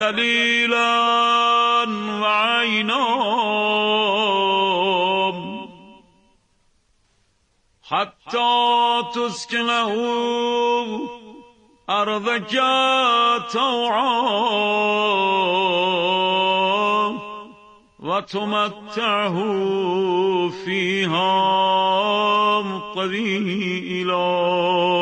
دلیلا و عینا حتی تسکنه ارضک طوعا و تمتعه فیها قلیلا.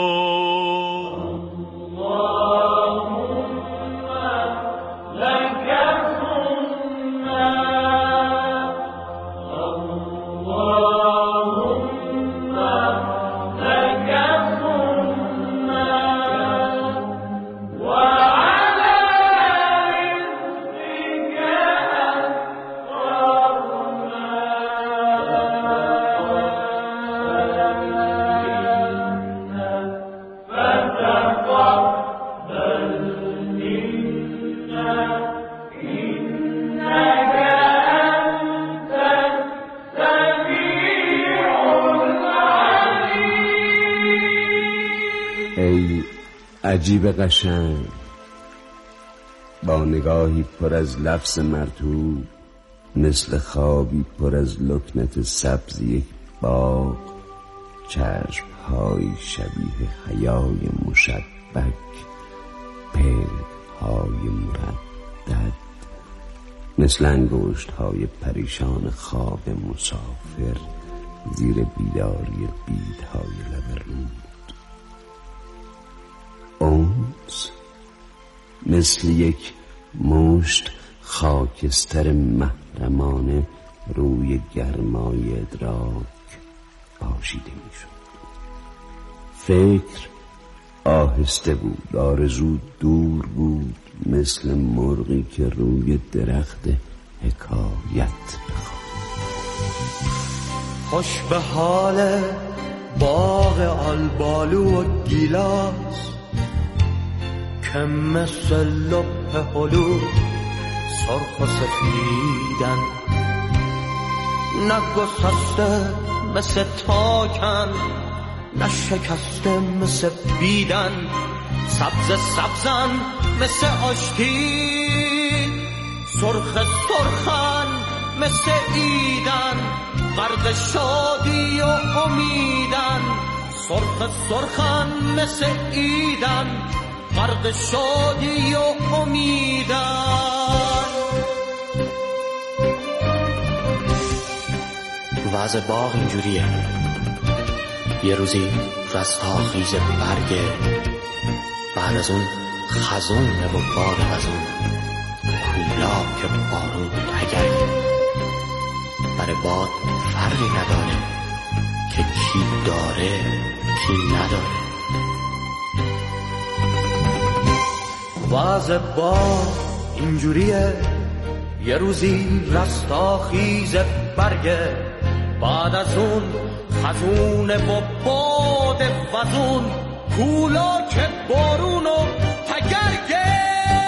عجیب قشنگ، با نگاهی پر از لفظ مرطوب، مثل خوابی پر از لکنت سبز یک باغ، چشم‌های شبیه حیای مشبک، پلک‌های مردد، مثل انگشت‌های پریشان خواب مسافر زیر بیداری بیدهای لب رود. اونس مثل یک مشت خاکستر محرمانه روی گرمای ادراک پاشیده می شد. فکر آهسته بود، آرزو دور بود، مثل مرغی که روی درخت حکایت بخواد. خوش به حال باغ آلبالو و گیلاس که مثل لپ هلو سرخ و سفیدن، نگسسته مثل تاکن، نشکسته مثل بیدن، سبز سبزن مثل آشتی، سرخ سرخن مثل ایدن، غرق شادی و امیدن، سرخ سرخن مثل ایدن، غرق شادی و امیدن. وضع باغ اینجوریه، یه روزی رستاخیز برگه، بعد از اون خزونه و بعد از اون کولا که بارون تگره. برای باد فرقی نداره که کی داره کی نداره. وضع باغ اینجوریه، یه روزی رستاخیز برگه، بعد از اون خزونه و باد وزون، کولا که بارون و تگرگه.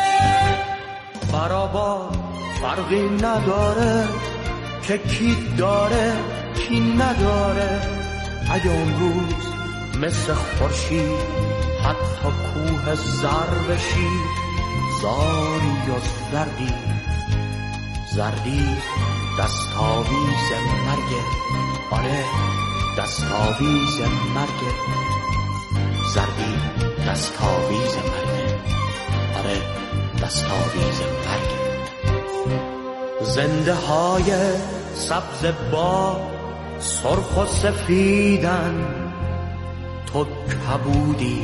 برابا فرقی نداره که کی داره کی نداره. اگه اون روز مثل خورشید حتی کوه زر بشی، زاری و زردی، زردی دستاویز مرگه. آره دستاویز مرگه، زردی دستاویز مرگه. آره دستاویز مرگه. زنده های سبز با سرخ و سفیدن، تو کبودی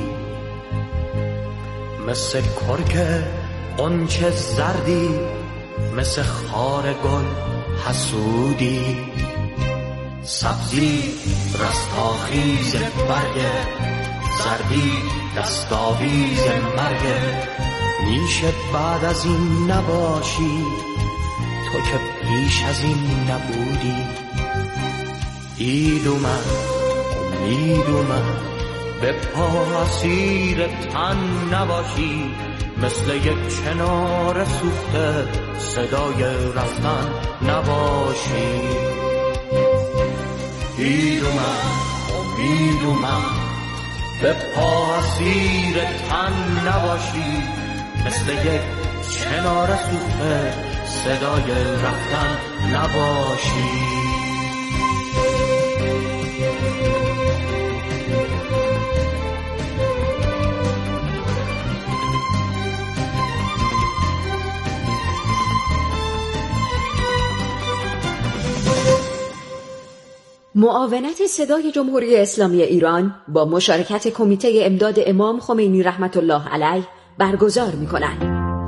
مثل کرک قنچه زردی، مثل خار گل حسودی. سبزی رستاخیز برگه، زردی دستاویز مرگه. میشه بعد از این نباشی تو که پیش از این نبودی. اید اومد امید اومد، به پا اسیر تن نباشی. مثل یک چنار سوخته صدای رفتن نباشی. اید اومد امید اومد، به پا اسیر تن نباشی. مثل یک کنار سوخته صدای رفتن نباشی. معاونت صدای جمهوری اسلامی ایران با مشارکت کمیته امداد امام خمینی رحمت الله علیه برگزار می‌کند.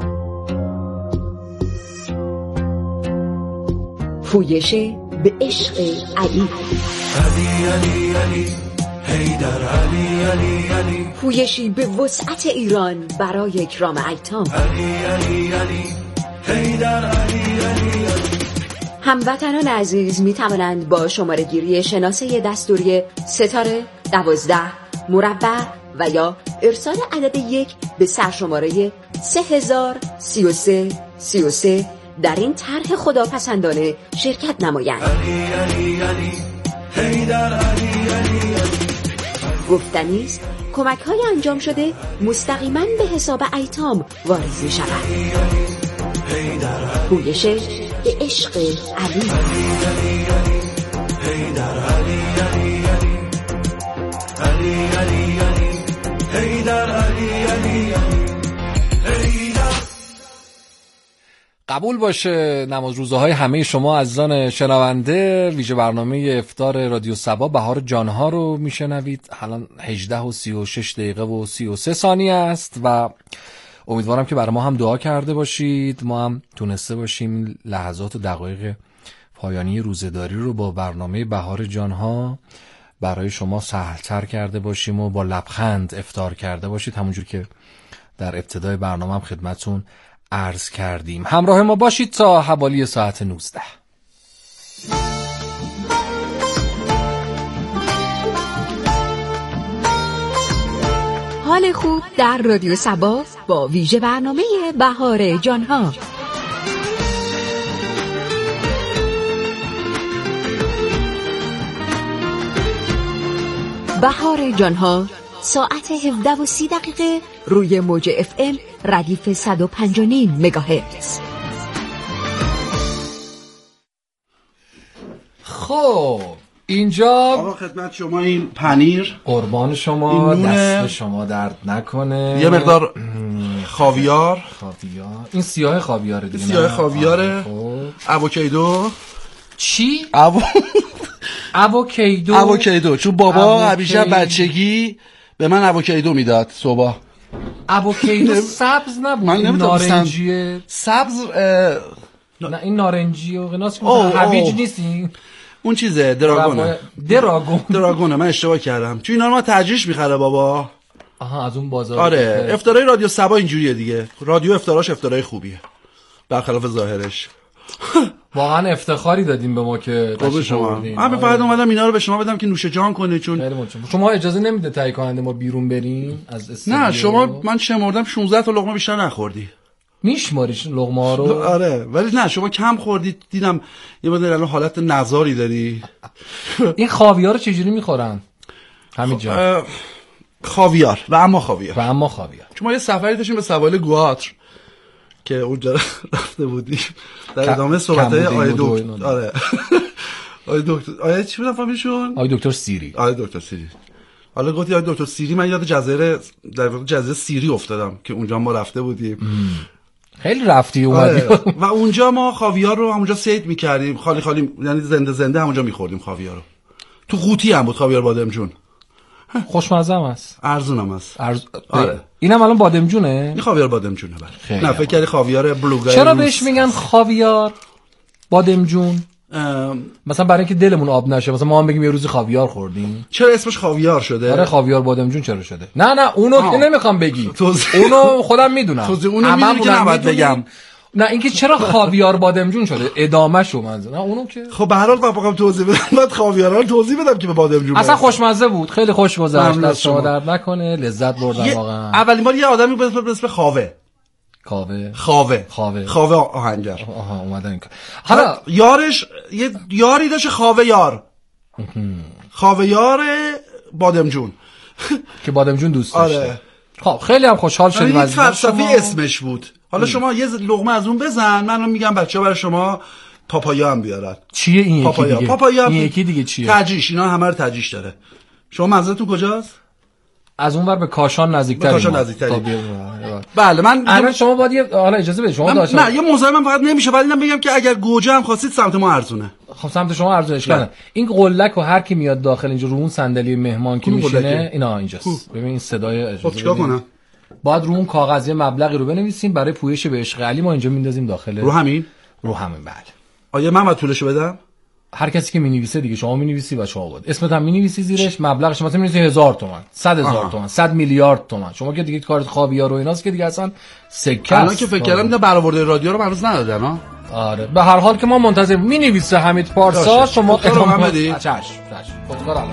پویش به عشق علی. علی علی علی حیدر علی علی علی. پویشی به وسعت ایران برای اکرام ایتام. علی علی علی حیدر علی علی علی. هموطنان عزیز می توانند با شماره گیری شناسه دستوری ستاره 12 مربع و یا ارسال عدد 1 به سرشماره 3033 در این طرح خداپسندانه شرکت نمایند. علی علی علی حیدر علی علی علی. گفتنی است کمک های انجام شده مستقیما به حساب ایتام واریز می شود. پویش به عشق علی. قبول باشه نماز روزه های همه شما عزیزان شنونده. ویژه برنامه افطار رادیو صبا بهار جانها رو میشنوید. الان 18:36:33 است و امیدوارم که برای ما هم دعا کرده باشید، ما هم تونسته باشیم لحظات و دقایق پایانی روزه‌داری رو با برنامه بهار جانها برای شما سهل‌تر کرده باشیم و با لبخند افطار کرده باشید، همونجور که در ابتدای برنامه هم خدمتتون عرض کردیم. همراه ما باشید تا حوالی ساعت 19. حال خوب در رادیو صبا با ویژه برنامه بهار جانها. بهار جانها ساعت 17:30 روی موج FM ردیف 105.5 مگاهرتز. خب اینجا آقا خدمت شما این پنیر قربان شما، این دست شما درد نکنه. یه مقدار خاویار. این سیاه خاویاره دیگه. سیاه خاویاره. اووکادو. چی؟ اووکادو چون بابا همیشه بچگی به من اووکادو میداد صبح. اووکادو سبز نبود؟ من نارنجیه سبز. نه این نارنجی و قناس هویج نیست. این اون چیزه دراگونه. من اشتباه کردم چون اینا رو ما تجریش میخره بابا. آها از اون بازار. آره افطارای رادیو صبا اینجوریه دیگه. رادیو افطاراش افطارای خوبیه برخلاف ظاهرش. واقعا افتخاری دادیم به ما که تشریف آوردین. من فقط اومدم اینا رو به شما بدم که نوش جان کنه چون شما اجازه نمیده تهیه کننده ما بیرون بریم از استودیو. نه شما من شمردم 16 تا لقمه بیشتر نخوردی. میشماریش لقمه ها رو؟ آره ولی نه شما کم خوردید. دیدم یه مدل الان حالت نزاری داری. این خاویار رو چجوری میخورن همینجا؟ خاویار و اما خاویار چون ما یه سفری داشتیم به سواحل گواتر که اونجا رفته بودیم در ادامه صحبت‌های آقای دکتر. آره آقای دکتر آقای چی بودن فهمیشون؟ آقای دکتر سیری. حالا گفتی آقای دکتر سیری، من یاد جزیره سیری افتادم که اونجا ما رفته بودیم. خیلی رفتی اومدی. و اونجا ما خاویار رو همونجا صید می‌کردیم خالی یعنی زنده همونجا می‌خوردیم خاویار رو. تو قوطی هم بود خاویار بادمجون. خوشمزه هم است. ارزونم است. آره. اینم الان بادمجونه؟ این خاویار بادمجونه بله. نه فکر کردی خاویار بلوگای. چرا بهش میگن خاویار بادمجون؟ مثلا برای اینکه دلمون آب نشه، مثلا ما هم بگیم یه روزی خاویار خوردیم. چرا اسمش خاویار شده؟ آره خاویار بادمجون چرا شده؟ نه اونو که نمیخوام بگی. اونو خودم میدونم. اونو میدونی که نباید بگم. نه اینکه چرا خاویار بادمجون شده ادامه شو منظور. نه اونو که خب به هر حال بخوام توضیح بدم بعد خاویار رو توضیح بدم که به بادمجون اصلا خوشمزه بود، خیلی خوش گذشت، دست شما درد نکنه، لذت بردم واقعا. اولین بار یه آدمی به اسم خاوه آهنگر اومدن. حالا یارش یه یاری داشت خاوه یار بادمجون که بادمجون دوست داشته. آره. خب خیلی هم خوشحال شدیم از فلسفی اسمش بود حالا شما یه لقمه از اون بزن، من میگم بچه‌ها برای شما پاپایا هم بیارن. چیه این یکی دیگه؟ پاپایا این یکی دیگه چیه؟ تجریش، اینا همه رو تجریش داره. شما منزلتون کجاست؟ از اونور به کاشان نزدیک‌تر. کاشان نزدیک‌تر. بله من شما باید حالا اجازه بدید شما داشتم. نه یه مزاحمم فقط نمیشه، ولی اینم بگم که اگر گوجه هم خواستید سمت ما ارزونه. خب سمت شما ارزونه اشکاله. این قلک و هر کی میاد داخل اینجا رو اون صندلی مهمان که میشینه اینا اینجاست. ببین این صدای اجازه. خب چیکار کنم؟ باید رو اون کاغذ مبلغی رو بنویسیم برای پویش به عشق علی، ما اینجا میندازیم داخل. رو همین بله. آیا من طولشو بدم؟ هر کسی که مینویسه دیگه، شما مینویسی و شما بود اسمت هم مینویسی زیرش، مبلغ شما مینویسی 1000 تومان، 100,000 تومان، 100 میلیارد تومان. شما که دیگه کارت خاویار و ایناست که دیگه اصلا سکه است. الان که فکر کردم اینا برآورده رادیو رو هنوز ندادن ها. آره به هر حال که ما منتظر مینویسه حمید پارسا، شما ادامه بدید. چش خودکار الان.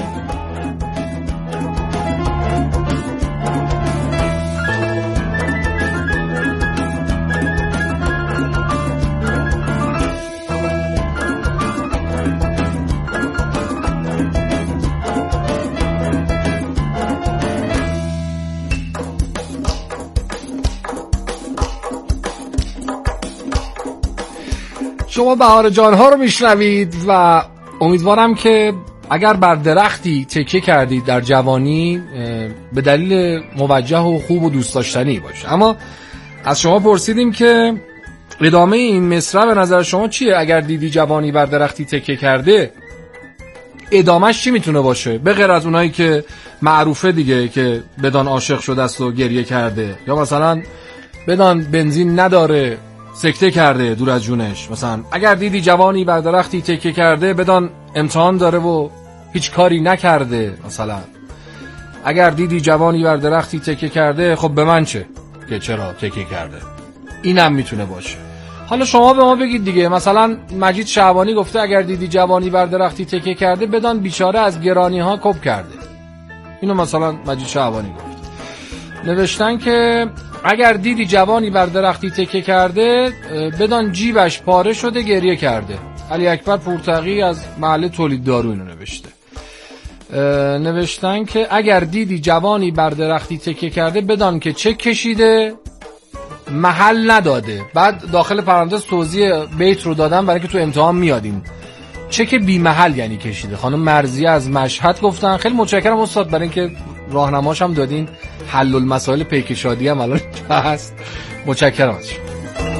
شما بهار جانها رو میشنوید و امیدوارم که اگر بر درختی تکیه کردید در جوانی به دلیل موجه و خوب و دوست داشتنی باشه. اما از شما پرسیدیم که ادامه این مصرع به نظر شما چیه؟ اگر دیدی جوانی بر درختی تکیه کرده ادامهش چی میتونه باشه؟ به غیر از اونایی که معروفه دیگه که بدان عاشق شده است و گریه کرده، یا مثلا بدان بنزین نداره سکته کرده دور از جونش. مثلا اگر دیدی جوانی بر درختی تکیه کرده بدان امتحان داره و هیچ کاری نکرده. مثلا اگر دیدی جوانی بر درختی تکیه کرده، خب به من چه که چرا تکیه کرده؟ اینم میتونه باشه. حالا شما به ما بگید دیگه. مثلا مجید شعبانی گفته اگر دیدی جوانی بر درختی تکیه کرده بدان بیچاره از گرانی ها کپ کرده. اینو مثلا مجید شعبانی گفت. نوشتن که اگر دیدی جوانی بر درختی تکیه کرده بدان جیبش پاره شده گریه کرده. علی اکبر پورتقی از محل تولید دارو اینو نوشته. نوشتن که اگر دیدی جوانی بر درختی تکیه کرده بدان که چک کشیده محل نداده. بعد داخل پرانتز توضیح بیت رو دادم برای که تو امتحان میادین. چک بی محل یعنی کشیده. خانم مرضیه از مشهد گفتن. خیلی متشکرم استاد برای اینکه راهنماش هم دادین. حل المسائل پیکشادی هم الان هست. متشکرم از شما.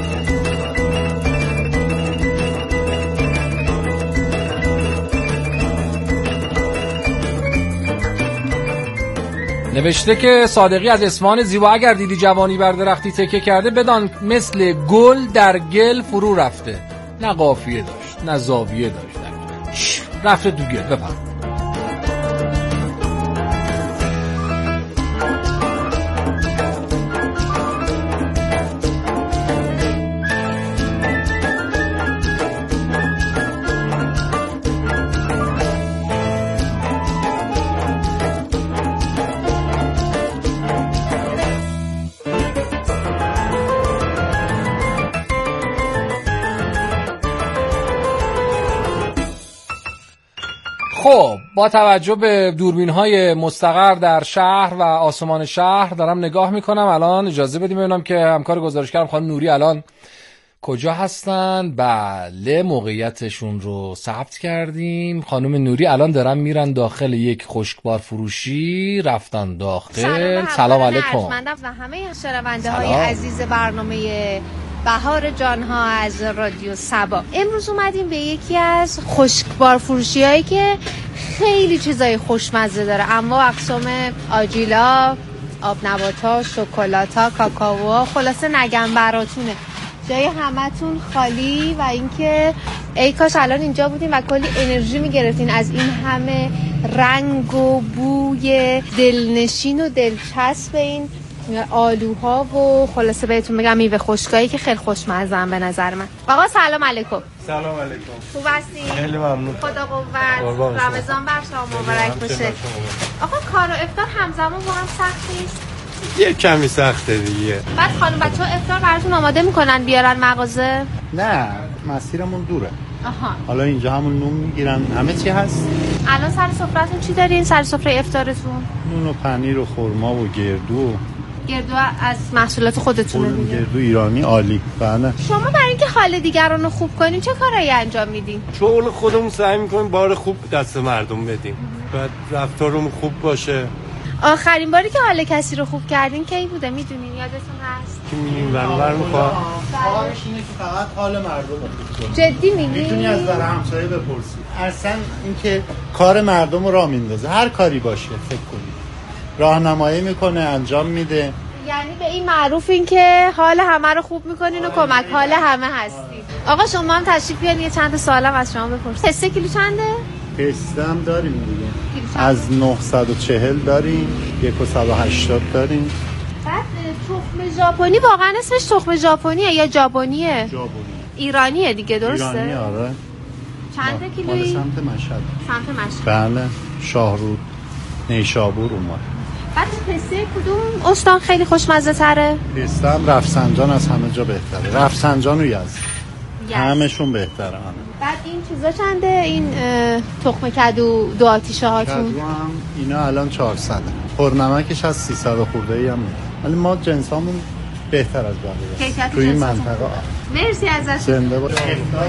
نوشته که صادقی از اصفهان زیبا اگر دیدی جوانی بر درختی تکیه کرده بدان مثل گل در گل فرو رفته. نه قافیه داشت نه زاویه داشت، رفته تو گل. بفرمایید. خب با توجه به دوربین‌های مستقر در شهر و آسمان شهر دارم نگاه میکنم. الان اجازه بدیم ببینم که همکار گزارشگرم خانم نوری الان کجا هستن. بله موقعیتشون رو ثبت کردیم. خانم نوری الان دارن میرن داخل یک خشکبار فروشی. رفتن داخل. سلام علیکم و همه شنونده های عزیز برنامه بهار جانها از رادیو سبا. امروز اومدیم به یکی از خشکبار فروشی هایی که خیلی چیزای خوشمزه داره. اما اقسام آجیلا، آب نباتا، شکلاتا، کاکائو، خلاصه نگم براتونه. جای همتون خالی و اینکه ای کاش الان اینجا بودین و کلی انرژی میگرفتین از این همه رنگ و بوی دلنشین و دلچسب این آلوها و خلاصه بهتون بگم میوه خشکایی که خیلی خوشمزه‌ان به نظر من. آقا سلام علیکم. سلام علیکم. خوب هستین؟ خیلی ممنون. خدا قوت. رمضان بر شما مبارک باشه. آقا کار و افطار همزمان با هم سخت نیست؟ یه کمی سخته دیگه. بعد خانم بچه‌ها افطار براتون آماده میکنن بیارن مغازه؟ نه مسیرمون دوره. آها. حالا اینجا همون نون میگیرن، همه چی هست. الان سر سفرهتون چی دارین؟ سر سفره افطارتون؟ نون و پنیر و خرما و گردو. گردو از محصولات خودتونه دیگه؟ گردو ایرانی عالی. بله. شما برای اینکه حال دیگران رو خوب کنین چه کارایی انجام میدین؟ شغل خودمون سعی میکنیم بار خوب دست مردم بدیم. بعد رفتارمون خوب باشه. آخرین باری که حال کسی رو خوب کردین کی بوده میدونین؟ یادتون هست؟ که می‌بینیم ورور می‌خواد. کارش اینه که فقط حال مردم رو خوب کنه. جدی میگی؟ میتونی از در همسایه بپرسی. اصلا اینکه کار مردم رو راه میندازه، هر کاری باشه فکر کنید. راهنمایی میکنه، انجام میده. یعنی به این معروف این که حال همه رو خوب میکنین و کمک حال همه هستین. آقا شما هم تشریف بیارین یه چند تا سوالم از شما بپرسم. پسته کیلو چنده؟ پسته هم داریم دیگه. از 940 داریم، 180 داریم. بعد تخم ژاپنی واقعا اسمش تخم ژاپنیه یا ژاپنیه؟ ژاپنی. ایرانیه دیگه درسته؟ ایرانی آره. چند کیلویی؟ مال سمت مشهد. سمت مشهد. بله. شاهرود نیشابور اومد. بعد پسته کدوم استان خیلی خوشمزه تره؟ پسته هم رفسنجان از همه جا بهتره. رفسنجان و یزد. همشون بهتره. بعد این چیزا چنده؟ این تخم کدو دو آتیشه هاتون؟ کدو هم اینا الان 400. پرنمکش از 300 خورده‌ای هم. ولی ما جنسامون بهتر از بقیه تو این منطقه. مرسی ازتون. زنده باشید.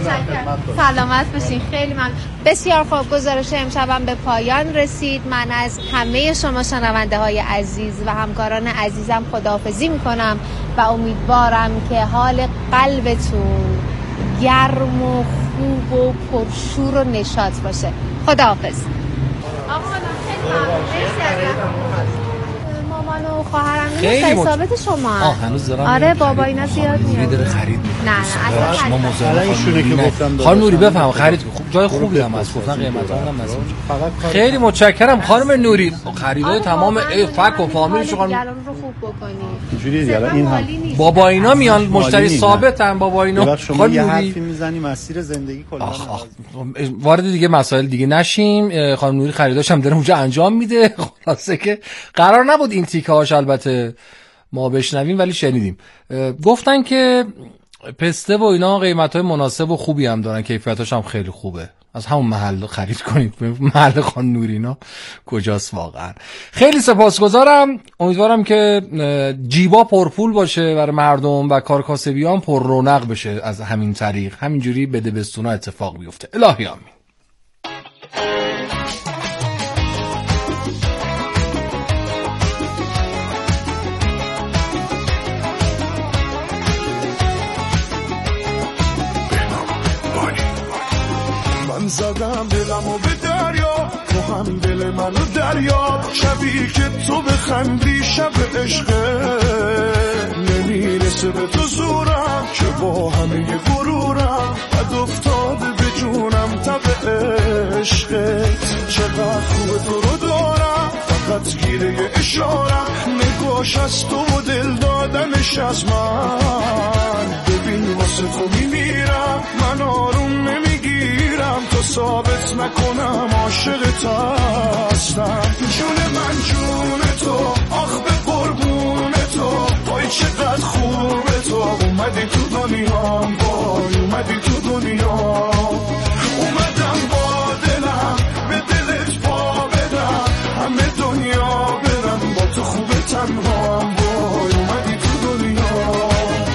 سلامت باشین. خیلی من بسیار خوب. گزارش امشبم به پایان رسید. من از همه شما شنونده های عزیز و همکاران عزیزم خداحافظی میکنم و امیدوارم که حال قلبتون گرم و خوب و پرشور و نشاط باشه. خداحافظ. آقا خیلی ممنون. مرسی ازتون. مامان و خواهرم این ثابت شما هنوز دارم. آره بابا اینا زیاد میاد. داره خرید. نه اصلا ما مزاحم که گفتم خانم نوری بفهم خرید خوب جای خوبی هم هست. گفتن قیمتا هم هست. خیلی متشکرم خانم نوری. خریدای تمام فک و فامیلش خانم رو خوب بکنی. اینجوریه دیگه. این هم بابا اینا میان مشتری ثابتن. بابا اینا خانم یه حرفی میزنی مسیر زندگی کلا. وارد دیگه مسائل دیگه نشیم. خانم نوری خریداش هم داره اونجا انجام میده. خلاصه که قرار نبود این تیکه هاش البته ما بشنویم ولی شنیدیم. گفتن که پسته و اینا قیمت‌های مناسب و خوبی هم دارن، کیفیتاش هم خیلی خوبه. از همون محل خرید کنید. محل خان نورینا کجاست واقعا. خیلی سپاسگزارم. امیدوارم که جیبا پرپول باشه برای مردم و کارکاسبیان پر رونق بشه. از همین طریق همینجوری بده بستونا اتفاق بیفته. الهی آمین. زدم دلمو به دریا، تو هم دل منو دریا. شبی که تو بخندی شب عشقه، نمیرسه به تو زورم که با همه غرورم بد افتاده به جونم تب عشقت. چقدر خوب تو رو دارم فقط گیره اشارم، نگاش از تو و دل دادنش از من. ببین واسه تو میمیرم، من آروم نمیگیرم تا ثابت نکنم عاشقت هستم. جون من جون تو، آخ به قربون تو، وای چقدر خوبه تو. اومدی تو دنیام، وای اومدی تو دنیا. اومدم با دلم به دلت پا بدم، همه دنیا برم با تو خوبه تنهام. وای اومدی تو دنیا.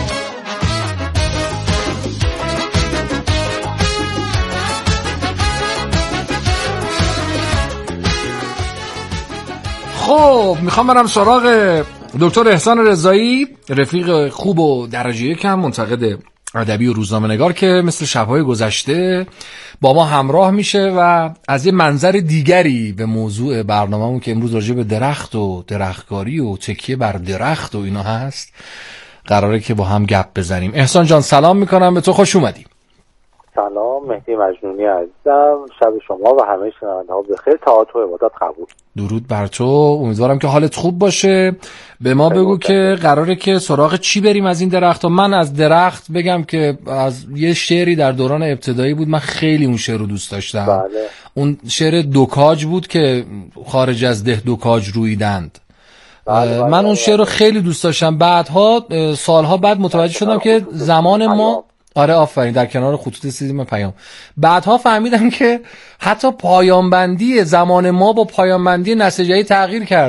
خب میخوام برم سراغ دکتر احسان رضایی، رفیق خوب و درجه یکم، منتقد ادبی و روزنامه‌نگار که مثل شب‌های گذشته با ما همراه میشه و از یه منظر دیگری به موضوع برنامه‌مون که امروز راجع به درخت و درختکاری و تکیه بر درخت و اینا هست قراره که با هم گپ بزنیم. احسان جان سلام میکنم به تو، خوش اومدی. سلام، مهدی مجنونی عزیزم، شب شما و همه شنونده‌ها بخیر. طاعت و عبادت قبول. درود بر تو، امیدوارم که حالت خوب باشه. به ما بگو که قراره که سراغ چی بریم از این درخت. و من از درخت بگم که از یه شعری در دوران ابتدایی بود، من خیلی اون شعر رو دوست داشتم. بله. اون شعر دوکاج بود که خارج از ده دوکاج رویدند. بله. من اون شعر رو خیلی دوست داشتم. بعدها سالها بعد متوجه شدم که زمان ما، آره آفرین، در کنار خطوط سیدیم پیام، بعدها فهمیدم که حتی پایانبندی زمان ما با پایانبندی نسجایی تغییر کرده.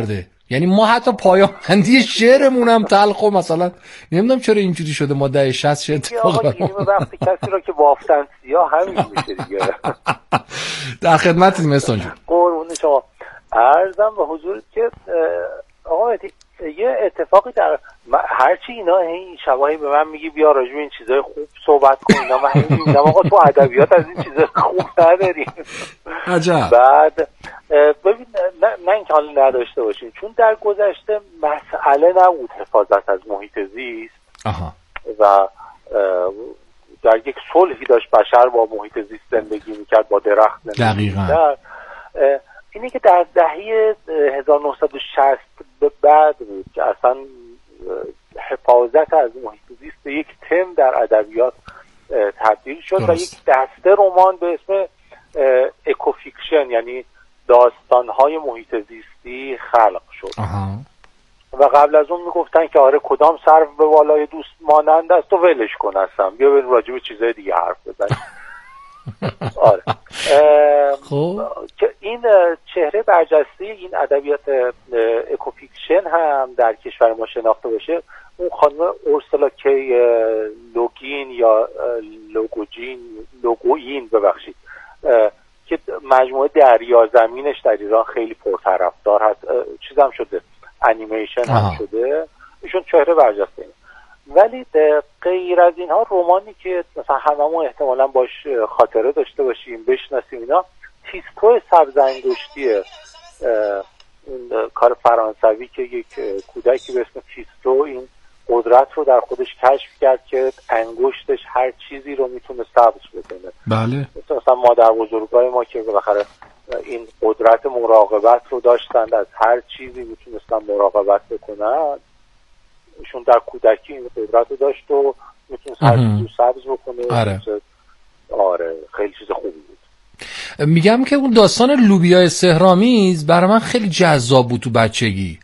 یعنی ما حتی پایان‌بندی شعرمون هم تلخ و مثلا نمیدونم چرا اینجوری شده ما دهه 60 چه اتفاقی وقتی کسی را که بافتن سیاه همین میشه دیگه. در خدمتتون احسان جون. قربون شما. عرضم به حضورت که آقا یه اتفاقی در هرچی اینا این شبایی به من میگی بیا راجع به این چیزای خوب صحبت کن، اینا من میگم آقا تو ادبیات از این چیزا خوب نداری. عجب. بعد ببین نه اینکه حالا نداشته باشین، چون در گذشته مسئله نبود حفاظت از محیط زیست. و در یک صلحی داشت بشر با محیط زیست زندگی میکرد، با درخت زندگی میکرد. اینی که در دهه 1960 به بعد بود که اصلا حفاظت از محیط زیست به یک تم در ادبیات تبدیل شد و یک دسته رمان به اسم اکوفیکشن یعنی داستان‌های محیط زیستی خلق شد. و قبل از اون میگفتن که آره کدام سرو به بالای دوست مانند است و ولش کن اصلا بیا بریم راجع به چیزای دیگه حرف بزنیم. آره که این چهره برجسته این ادبیات اکوفیکشن هم در کشور ما شناخته باشه اون خانم اورسولا کی لوگین یا لوگوین ببخشید که مجموعه دریا زمینش در ایران خیلی پرطرفدار هست، چیزام شده انیمیشن هم شده، ایشون چهره برجسته اینه. ولی غیر از اینها رمانی که مثلا هممون احتمالاً باش خاطره داشته باشیم بشناسیم اینا، تیستو سبزانگشتیه، این کار فرانسوی که یک کودکی به اسم تیستو این قدرت رو در خودش کشف کرد که انگشتش هر چیزی رو میتونه سبز بکنه. بله. مثلا مادر بزرگای ما که بالاخره این قدرت مراقبت رو داشتند، از هر چیزی میتونستن مراقبت بکنن، ایشون در کودکی این قدرت رو داشت و میتونست هر چیزی رو سبز بکنه. آره خیلی چیز خوبی بود. میگم که اون داستان لوبیای سحرآمیز برای من خیلی جذاب بود تو بچگی،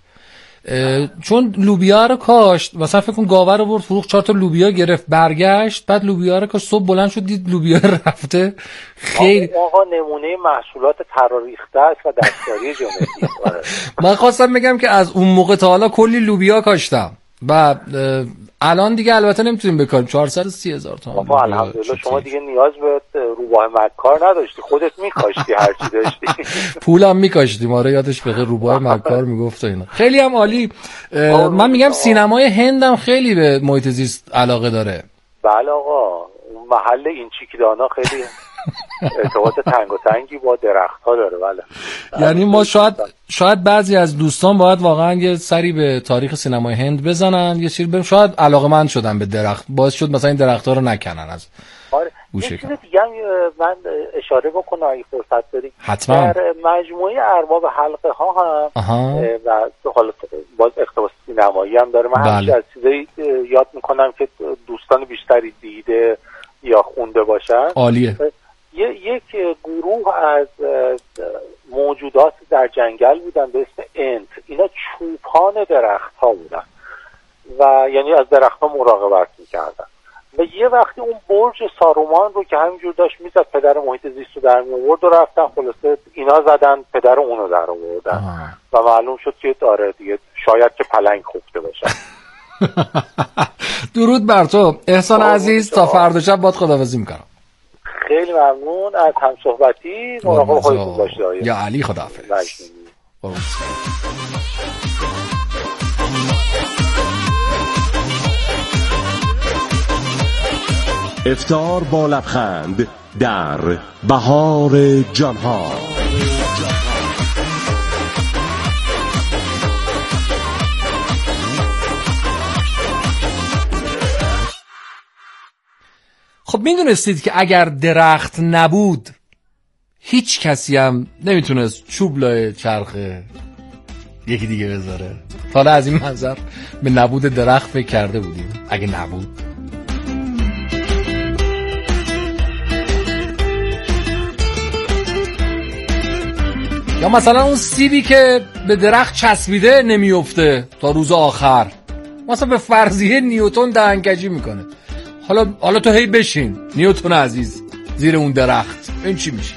چون لوبیا رو کاشت، مثلا فکر کن گاوه رو برد فروخت 4 تا لوبیا گرفت برگشت، بعد لوبیا رو کاشت صبح بلند شد دید لوبیا رفته. خیلی آقا نمونه محصولات تراریخته است و دستکاری جمهوری. من خواستم بگم که از اون موقع تا حالا کلی لوبیا کاشتم و الان دیگه البته نمیتونیم بکاریم 430,000 تومان. بابا الحمدلله شما دیگه نیاز به روباه مکار نداشتی، خودت میکاشتی هر چی داشتی. پولم میکاشتیم. آره یادش بخیر روباه مکار میگفت اینا. خیلی هم عالی. من میگم سینمای هندم خیلی به محیط زیست علاقه داره. بله آقا محل این چیکیدانا خیلی ارتباط تنگ و تنگی با درخت ها داره. بله یعنی ما شاید بعضی از دوستان باید واقعا یه سری به تاریخ سینمای هند بزنن، یه چیزی بریم، شاید علاقه‌مند شدن به درخت، باعث شد مثلا این درخت‌ها رو نکنن از گوشه. یه چیز دیگه هم من اشاره بکنم اگه فرصت داری. حتما. در مجموعه ارباب حلقه ها هم و حالا باز اقتباس سینمایی هم داره. من همیشه از چیزایی یاد میکنم که دوستان بیشتری دیده یا خونده باشن. عالیه. یک گروه از موجودات در جنگل بودن به اسم انت. اینا چوپان درخت ها بودن و یعنی از درخت ها مراقبت میکردن و یه وقتی اون برج سارومان رو که همینجور داشت میزد پدر محیط زیست رو در میورد و رفتن خلاصه اینا زدن پدر اونو در آوردن و معلوم شد که داره دیگه شاید که پلنگ خفته باشه. درود بر تو احسان عزیز، تا فردا شب باید خداحافظی میکنم. خیلی ممنون از همصحبتی، مراقب خودتون باشید. یا علی خداحافظ. افطار با لبخند در بهار جانها. خب میدونستید که اگر درخت نبود هیچ کسی هم نمیتونست چوب لای چرخ یکی دیگه بذاره؟ حالا از این منظر به نبود درخت فکر کرده بودیم اگه نبود؟ یا مثلا اون سیبی که به درخت چسبیده نمیفته تا روز آخر، مثلا به فرضیه نیوتن دهنکجی میکنه. حالا تو هی بشین نیوتن عزیز زیر اون درخت، این چی میشه؟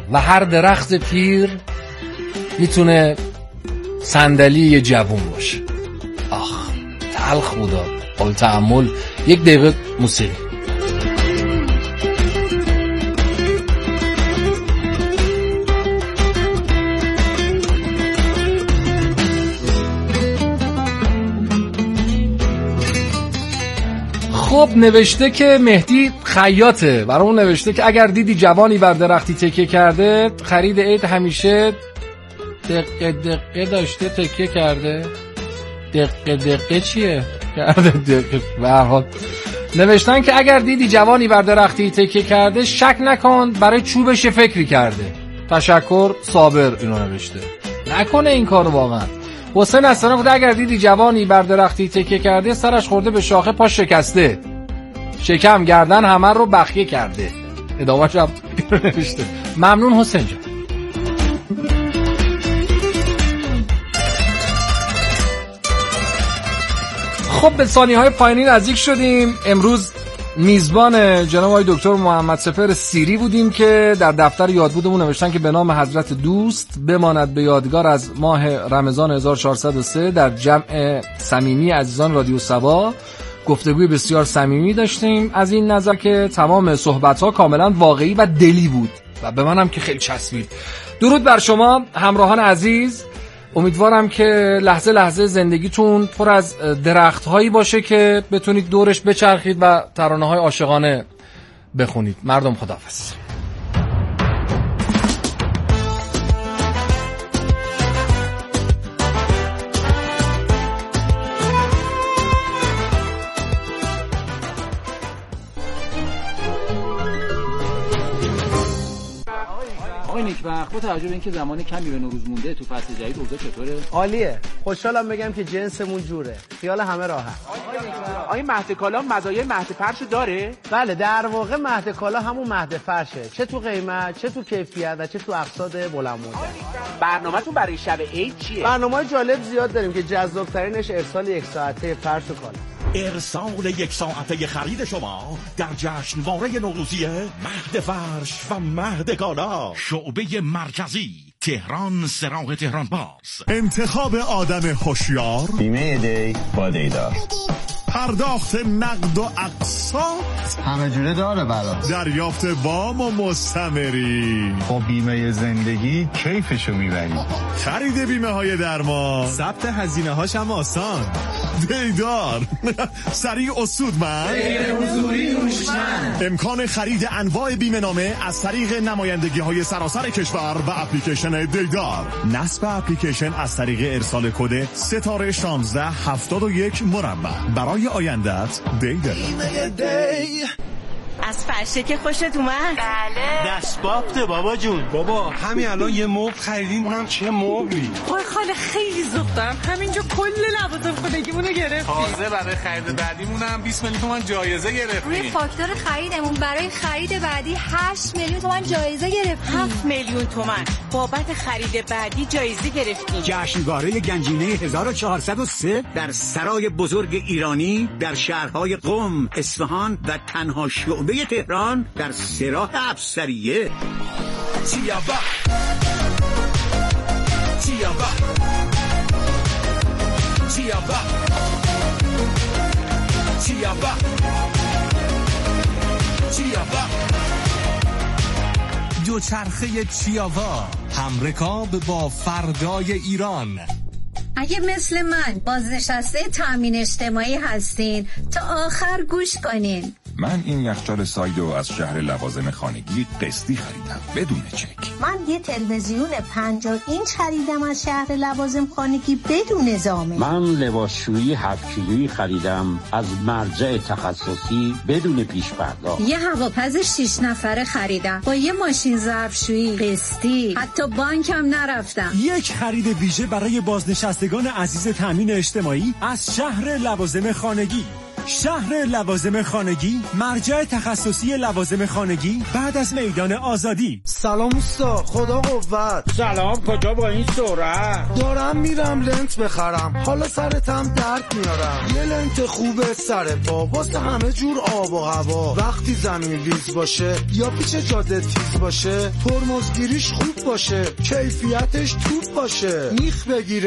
و هر درخت پیر میتونه صندلی یه جوون باشه. آخ تلخ بودا. قابل تأمل. 1 دقیقه موسیقی. خب نوشته که مهدی خیاطه، برامون نوشته که اگر دیدی جوانی بر درختی تکیه کرده، خرید عید همیشه دقیقه داشته تکیه کرده. دقیقه چیه؟ کرده دقیقه. به هر حال نوشتن که اگر دیدی جوانی بر درختی تکیه کرده، شک نکن برای چوبش فکری کرده. تشکر صابر اینو نوشته. نکنه این کارو واقعا. حسین اصلا خود اگر دیدی جوانی بر درختی تکیه کرده، سرش خورده به شاخه، پاش شکسته، شکم گردن همه رو بخیه کرده. ادامه‌اش هم نوشته. ممنون حسین جان. خب به ثانیه‌های پایانی نزدیک شدیم. امروز میزبان جناب آقای دکتر محمد سپهر سیری بودیم که در دفتر یادبودمون نوشتن که به نام حضرت دوست بماند به یادگار از ماه رمضان 1403 در جمع صمیمی عزیزان رادیو صبا گفتگوی بسیار صمیمی داشتیم. از این نظر که تمام صحبت‌ها کاملا واقعی و دلی بود و به منم که خیلی چسبید. درود بر شما همراهان عزیز. امیدوارم که لحظه لحظه زندگیتون پر از درخت‌هایی باشه که بتونید دورش بچرخید و ترانه‌های عاشقانه بخونید. مردم خداحافظ. نیکبخت با توجه به اینکه زمان کمی به نوروز مونده تو فصل جدید اوضاع چطوره؟ عالیه. خوشحالم بگم که جنسمون جوره. خیال همه راحت. آیا مهد کالا مزایای مهد فرش داره؟ بله در واقع مهد کالا همون مهد فرشه. چه تو قیمت، چه تو کیفیت و چه تو اقساط بلند مدت. برنامه‌تون برای شب عید چیه؟ برنامه‌های جالب زیاد داریم که جذاب‌ترینش ارسال 1 ساعته فرش و کالا. ارسال 1 ساعته خرید شما در جشنواره نوروزی مهد فرش و مهد کالا، شعبه مرکزی تهران، سراغ تهران باز. انتخاب آدم هوشیار، بیمه دی با دیدار، پرداخت نقد و اقساط همه جوره داره برا، دریافت وام و مستمری. با بیمه زندگی کیفشو میبری. خرید بیمه های درمان، ثبت هزینه هاش هم آسان. دیدار سریع و سودمند، غیر حضوری هوشمند. امکان خرید انواع بیمه نامه از طریق نمایندگی های سراسر کشور و اپلیکیشن دیدار. نصب اپلیکیشن از طریق ارسال کد ستاره 1671 مربع. برای آیندت دیدار. از فرشه که خوشت اومد؟ بله. دستبافته بابا جون. بابا همین الان یه مبل خریدیم، اونم چه مبلی. وای خاله خیلی ذوق دارم، همینجا کل لوازم خونگیمونو گرفتیم. تازه برای خرید بعدیمونم 20 میلیون تومان جایزه گرفتیم. روی فاکتور خریدمون برای خرید بعدی 8 میلیون تومان جایزه گرفتیم. 7 میلیون تومان بابت خرید بعدی جایزه گرفتیم. جشنواره گنجینه 1403 در سرای بزرگ ایرانی در شهرهای قم، اصفهان و تنها شعبه تهران در سراح افسریه. تیابا دوچرخه چیاوا، همرکاب با فردای ایران. اگه مثل من بازنشسته تامین اجتماعی هستین تا آخر گوش کنین. من این یخچال سایدو از شهر لوازم خانگی قسطی خریدم بدون چک. من یه تلویزیون 50 اینچ خریدم از شهر لوازم خانگی بدون زامن. من لباسشویی 7 کیلویی خریدم از مرجع تخصصی بدون پیش پرداخت. یه هواپز 6 نفره خریدم با یه ماشین ظرفشویی قسطی، حتی بانکم نرفتم. یک خرید ویژه برای بازنشستگان عزیز تامین اجتماعی از شهر لوازم خانگی، شهر لوازم خانگی، مرجع تخصصی لوازم خانگی بعد از میدان آزادی. سلام اوستا، خدا قوت. سلام، کجا با این سرعت؟ دارم میرم لنت بخرم، حالا سرتم درد میارم. یه لنت خوبه سر پا واسه همه جور آب و هوا. وقتی زمین ریز باشه یا پیچ جاده تیز باشه، ترمزگیریش خوب باشه، کیفیتش توپ باشه، میخ بگیره